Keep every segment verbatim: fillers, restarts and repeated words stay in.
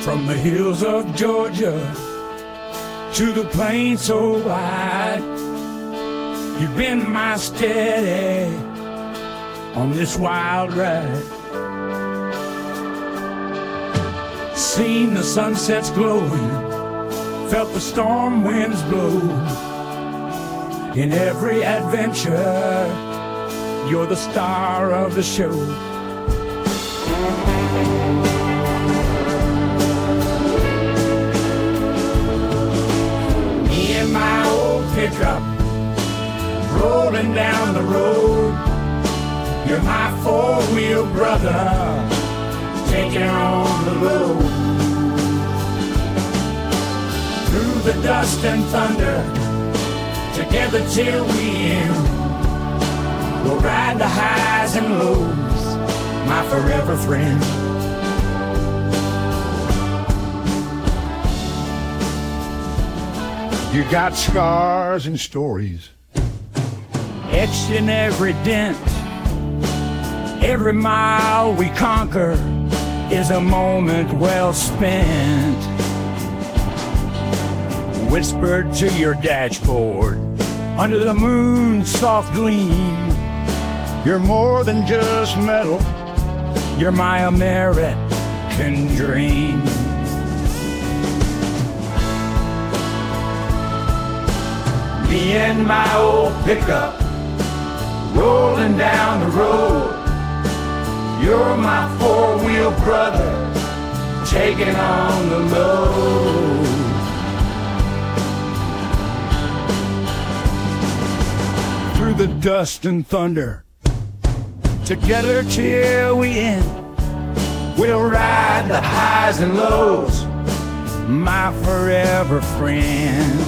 From the hills of Georgia to the plains so wide, you've been my steady on this wild ride. Seen the sunsets glowing, felt the storm winds blow. In every adventure, you're the star of the show. Me and my old pickup, rolling down the road. You're my four-wheel brother, taking on the load. Through the dust and thunder, together till we end. We'll ride the highs and lows, my forever friend. You got scars and stories etched in every dent. Every mile we conquer is a moment well spent. Whispered to your dashboard under the moon's soft gleam, you're more than just metal, you're my American dream. Me and my old pickup, rolling down the road. You're my four-wheel brother, taking on the load. Through the dust and thunder, together till we end. We'll ride the highs and lows, my forever friend.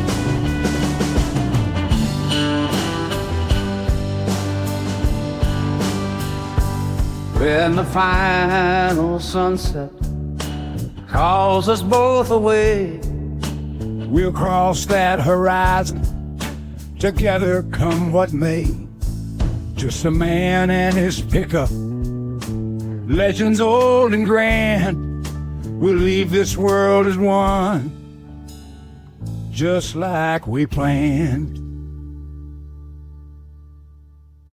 When the final sunset calls us both away, we'll cross that horizon, together come what may. Just a man and his pickup, legends old and grand. We'll leave this world as one, just like we planned.